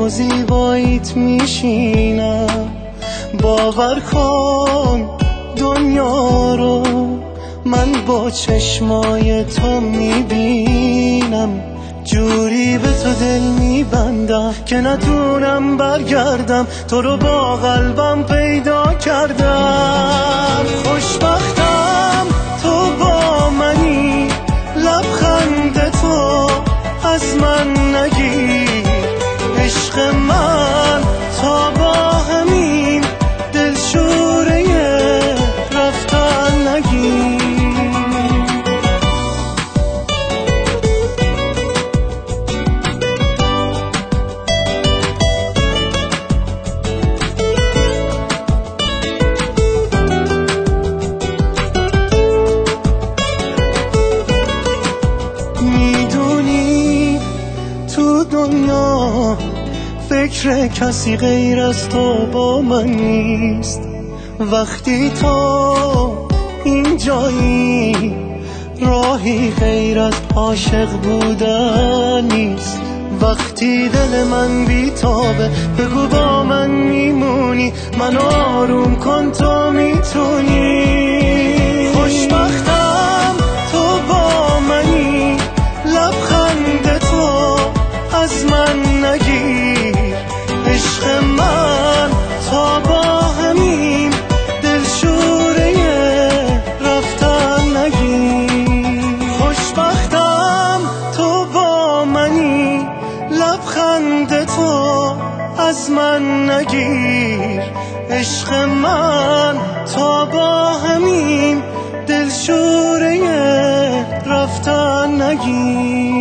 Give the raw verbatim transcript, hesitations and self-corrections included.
و زیباییت میشینم. باور کن دنیا رو من با چشمای تو میبینم، جوری به تو دل میبندم که نتونم برگردم. تو رو با قلبم پیدا کردم، خوشبختم تو با منی، لبخند تو از من نگیر. عشق من تا با همین دلشوره رفتن نگیر. میدونی تو دنیا فکر کسی غیر از تو با من نیست. وقتی تو اینجایی راهی غیر از عاشق بودن نیست. وقتی دل من بیتابه بگو با من میمونی، من آروم کن تو میتونی. خوشبختم تو با منی، لبخند تو از من نگیر. عشق من تا با همین دلشوره رفتن نگیر. خوشبختم تو با منی، لبخند تو از من نگیر. عشق من تا با همین دلشوره رفتن نگیر.